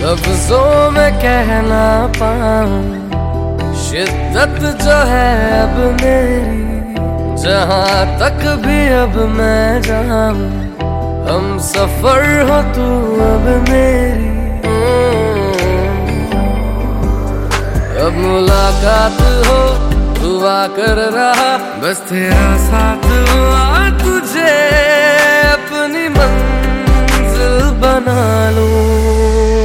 लफ्जों में कह ना पाऊं शिद्दत जो है अब मेरी, जहां तक भी अब मैं जाऊं हम सफर हो तू अब मेरी। अब मुलाकात हो दुआ कर रहा, बस तेरा साथ हुआ तुझे अपनी मंजिल बना लूं।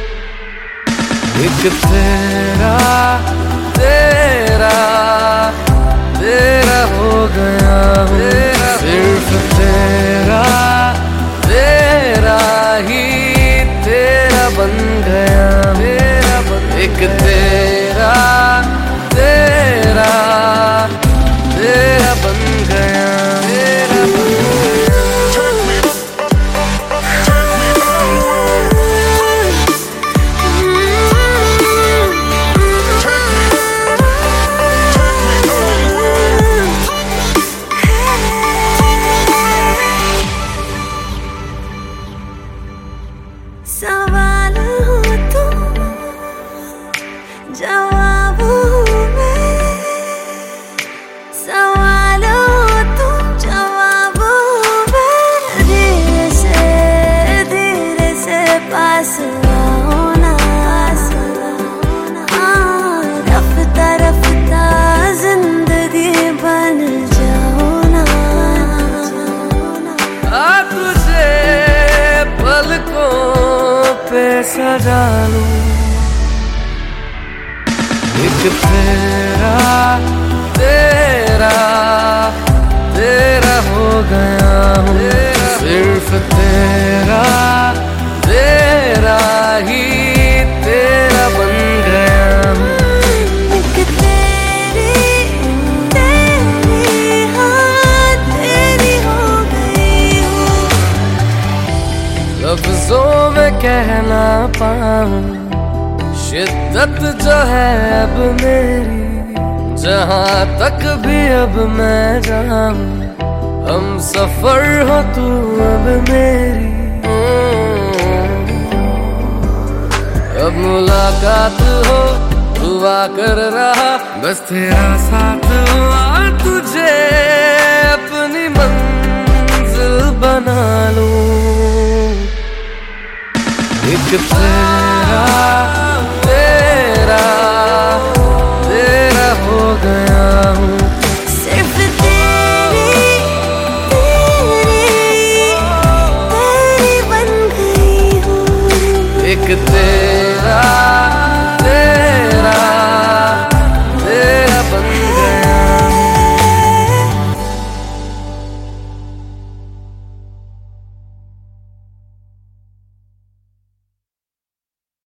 एक तेरा तेरा तेरा हो गया हूँ, सिर्फ तेरा तेरा ही तेरा बन गया हूँ। एक तेरा तेरा तेरा बन गया, तेरा बन गया। सवाल हो तू, जवाब हूँ मैं। सवाल हो तू, जवाब हूँ मैं। धीरे से पास आओ ना, रफ्ता रफ्ता जिंदगी बन जाओ ना। तुझे पलकों पे सजा लूं। एक तेरा तेरा तेरा हो गया हूँ, सिर्फ तेरा तेरा ही तेरा बन गया हूँ। एक तेरी तेरी हाँ तेरी हो गई हूँ। लफ्जों में कह ना पाऊं शिद्दत जो है अब मेरी, जहां तक भी अब मैं जाऊं हम सफर हो तू अब मेरी। अब मुलाकात हो दुआ कर रहा, बस तेरा साथ हो